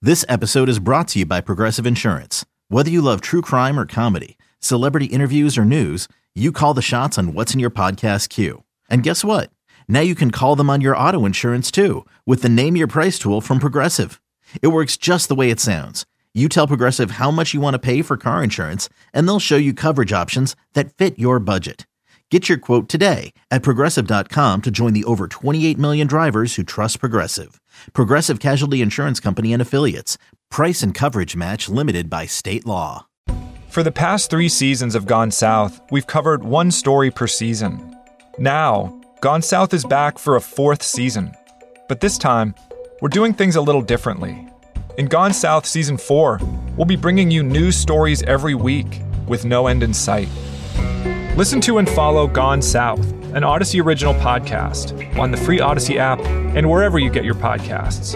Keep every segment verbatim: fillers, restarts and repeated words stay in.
This episode is brought to you by Progressive Insurance. Whether you love true crime or comedy, celebrity interviews or news, you call the shots on what's in your podcast queue. And guess what? Now you can call them on your auto insurance too with the Name Your Price tool from Progressive. It works just the way it sounds. You tell Progressive how much you want to pay for car insurance, and they'll show you coverage options that fit your budget. Get your quote today at Progressive dot com to join the over twenty-eight million drivers who trust Progressive. Progressive Casualty Insurance Company and Affiliates. Price and coverage match limited by state law. For the past three seasons of Gone South, we've covered one story per season. Now, Gone South is back for a fourth season. But this time, we're doing things a little differently. In Gone South Season four, we'll be bringing you news stories every week with no end in sight. Listen to and follow Gone South, an Odyssey original podcast, on the free Odyssey app and wherever you get your podcasts.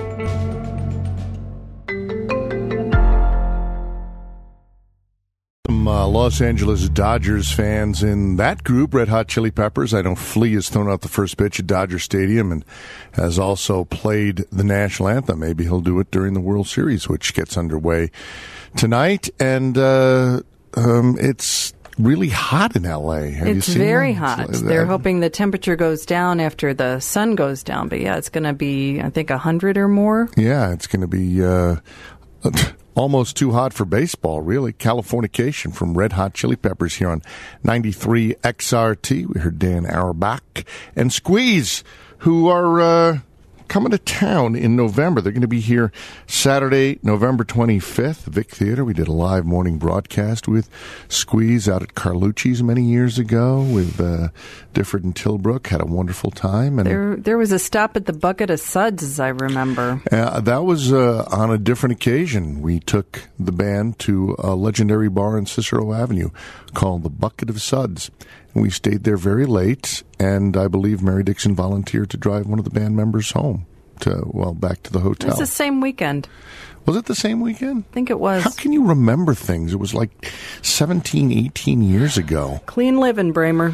Some uh, Los Angeles Dodgers fans in that group, Red Hot Chili Peppers. I know Flea has thrown out the first pitch at Dodger Stadium and has also played the national anthem. Maybe he'll do it during the World Series, which gets underway tonight. And uh, um, it's really hot in L A. Have it's you seen very that? hot. It's, uh, They're hoping the temperature goes down after the sun goes down. But yeah, it's going to be, I think, one hundred or more. Yeah, it's going to be uh, almost too hot for baseball, really. Californication from Red Hot Chili Peppers here on ninety-three X R T. We heard Dan Auerbach and Squeeze, who are uh, coming to town in November. They're going to be here Saturday, November twenty-fifth, Vic Theater. We did a live morning broadcast with Squeeze out at Carlucci's many years ago with uh, Difford and Tilbrook. Had a wonderful time. And there, there was a stop at the Bucket of Suds, as I remember. Uh, that was uh, on a different occasion. We took the band to a legendary bar on Cicero Avenue called the Bucket of Suds. And we stayed there very late, and I believe Mary Dixon volunteered to drive one of the band members home, to well, back to the hotel. It was the same weekend. Was it the same weekend? I think it was. How can you remember things? It was like seventeen, eighteen years ago. Clean living, Bramer.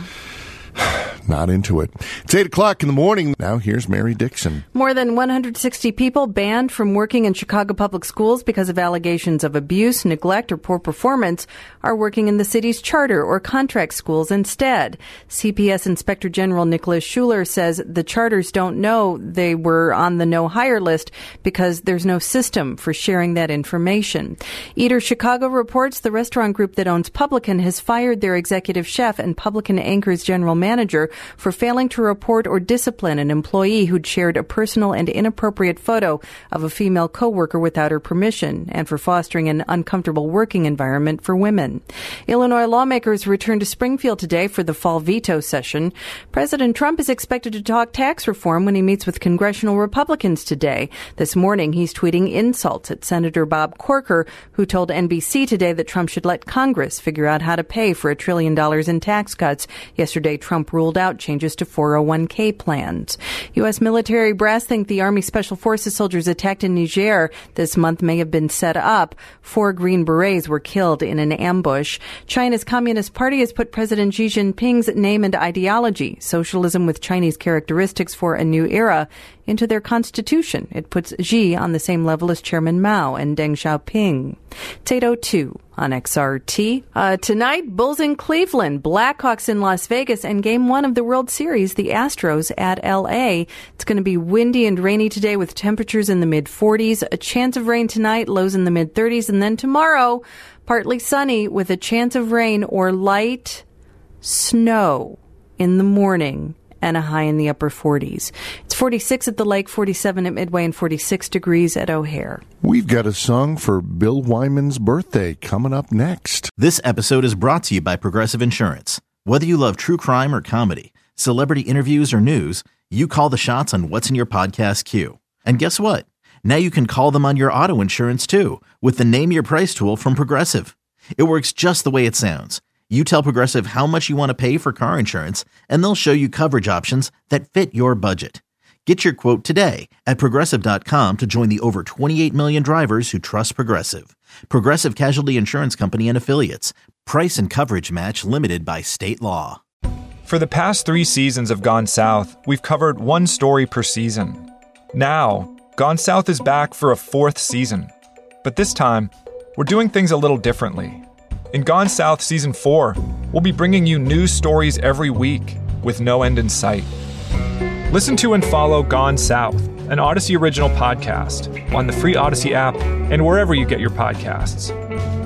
Not into it. It's eight o'clock in the morning. Now here's Mary Dixon. More than one hundred sixty people banned from working in Chicago public schools because of allegations of abuse, neglect, or poor performance are working in the city's charter or contract schools instead. C P S Inspector General Nicholas Schuler says the charters don't know they were on the no-hire list because there's no system for sharing that information. Eater Chicago reports the restaurant group that owns Publican has fired their executive chef and Publican Anchor's general manager for failing to report or discipline an employee who'd shared a personal and inappropriate photo of a female coworker without her permission, and for fostering an uncomfortable working environment for women. Illinois lawmakers return to Springfield today for the fall veto session. President Trump is expected to talk tax reform when he meets with congressional Republicans today. This morning, he's tweeting insults at Senator Bob Corker, who told N B C today that Trump should let Congress figure out how to pay for a trillion dollars in tax cuts. Yesterday, Trump ruled out changes to four oh one k plans. U S military brass think the Army Special Forces soldiers attacked in Niger this month may have been set up. Four Green Berets were killed in an ambush. China's Communist Party has put President Xi Jinping's name and ideology, socialism with Chinese characteristics for a new era, into their constitution. It puts Xi on the same level as Chairman Mao and Deng Xiaoping. It's eight oh two on X R T. Uh, tonight, Bulls in Cleveland, Blackhawks in Las Vegas, and Game one of the World Series, the Astros at L A. It's going to be windy and rainy today with temperatures in the mid-forties. A chance of rain tonight, lows in the mid-thirties. And then tomorrow, partly sunny with a chance of rain or light snow in the morning, and a high in the upper forties. It's forty-six at the lake, forty-seven at Midway, and forty-six degrees at O'Hare. We've got a song for Bill Wyman's birthday coming up next. This episode is brought to you by Progressive Insurance. Whether you love true crime or comedy, celebrity interviews or news, you call the shots on what's in your podcast queue. And guess what? Now you can call them on your auto insurance too with the Name Your Price tool from Progressive. It works just the way it sounds. You tell Progressive how much you want to pay for car insurance, and they'll show you coverage options that fit your budget. Get your quote today at Progressive dot com to join the over twenty-eight million drivers who trust Progressive. Progressive Casualty Insurance Company and Affiliates. Price and coverage match limited by state law. For the past three seasons of Gone South, we've covered one story per season. Now, Gone South is back for a fourth season. But this time, we're doing things a little differently. In Gone South Season four, we'll be bringing you news stories every week with no end in sight. Listen to and follow Gone South, an Odyssey original podcast, on the free Odyssey app and wherever you get your podcasts.